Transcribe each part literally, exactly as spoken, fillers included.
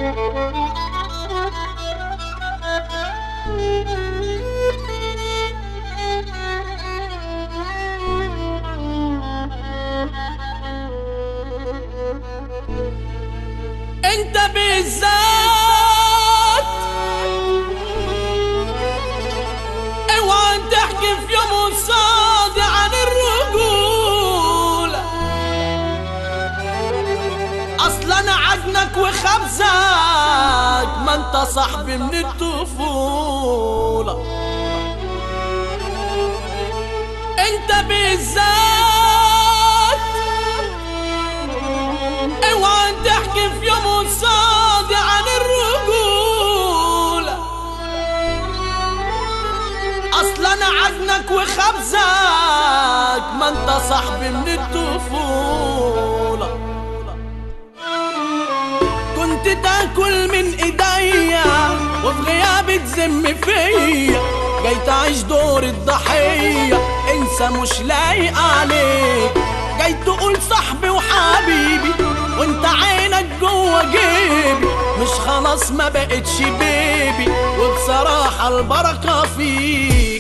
انت بالذات اوعى تحكي في يوم قصادي عن الرجولة، اصلا انا عجنك وخبزك، ما انت صاحبي من الطفولة. انت بالذات اوعى تحكي في يوم قصادي عن الرجولة، اصلا انا عجنك وخبزك، ما انت صاحبي من الطفولة. كنت تاكل من ايديا وفي غيابي تذم فيا، جاي تعيش دور الضحية، انسى مش لايق عليك، جاي تقول صاحبي وحبيبي وانت عينك جوه جيبي، مش خلاص ما بقتش بيبي، وبصراحة البركة فيك.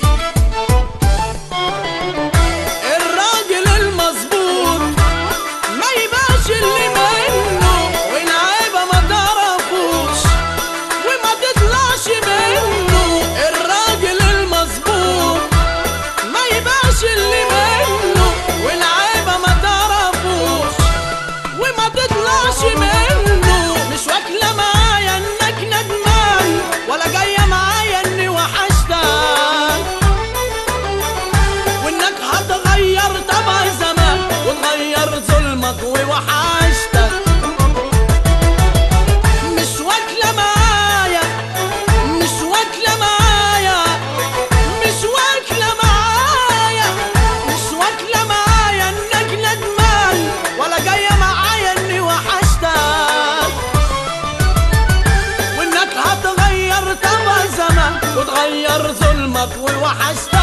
الراجل المظبوط ما يبقاش اللي منه، والعيبة ما تعرفوش وما تطلعش منه. الراجل المظبوط ما يبقاش اللي منه، والعيبة ما تعرفوش وما تطلعش منه. مش واكلة معايا انك ندمان، ولا جاية معايا اني وحشتك، وانك هتغير طبع زمان وتغير ظلمك ووحشتك. مش واكلة معايا مش واكلة معايا مش واكلة معايا مش واكلة معايا انك ندمان، ولا جاية معايا اني وحشتك، وانك هتغير طبع زمان وتغير ظلمك ووحشتك.